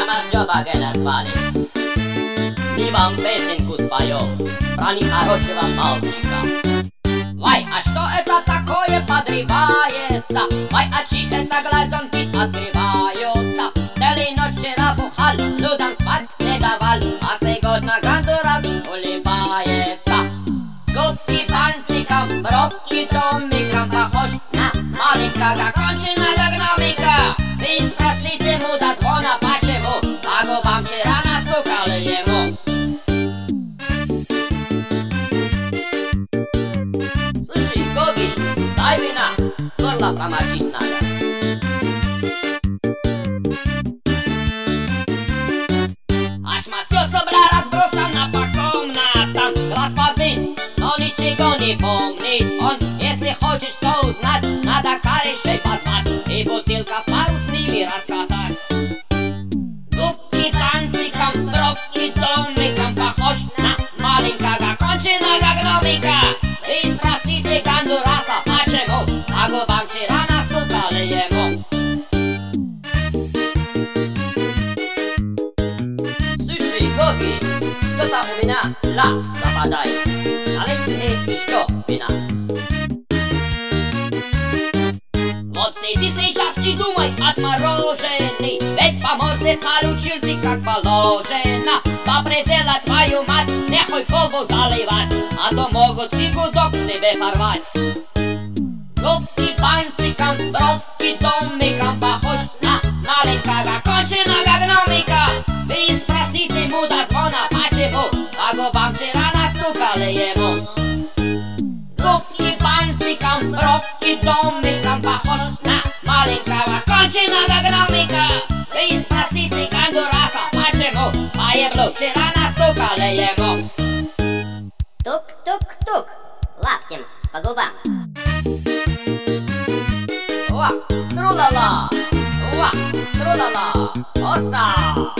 Джобаге назвали. Мы вам песенку споем про нехорошего мальчика. Вай, а что это такое подрывается? Вай, а чьи это глазонки открываются? Целую ночь вчера бухал, людям спать не давал, а сегодня Гондурас улыбается. Губки пальчиком, бровки домиком, похож на маленького конченого гномика. Вы спросите ему до звона почему, по губам вчера настукали ему. Слушай, Гоги, дай вина, горло промочить надо. Аж все собра разбросано по комнатам, глаз подбит, но ничего не помнит он. Если хочешь все узнать, надо корешей позвать и бутылка в пару с ними раскатать. Губки пальчиком, бровки домиком, похож на маленького конченого гномика. И спросите Гондураса почему, по губам вчера настукали ему. Слушай, Гоги, что-то у меня ла западает. Налей мне еще вина. Вот сиди сейчас и думай, отмороженный, ведь по морде получил ты как положено. По пределу твою мать, нехуй колбу заливать, а то могут и гудок тебе порвать. Губки пальчиком, бровки домиком, похож на маленького конченого гномика. Вы спросите ему до звона почему, по губам вчера настукали ему. Губки пальчиком, бровки домиком, похож на маленького конченого гномика. Вы спросите Гондураса почему, по еблу вчера настукали ему. Тук-тук-тук, лаптем по губам. Ва, тру-ла-ла, ва, тру-ла-ла, оса.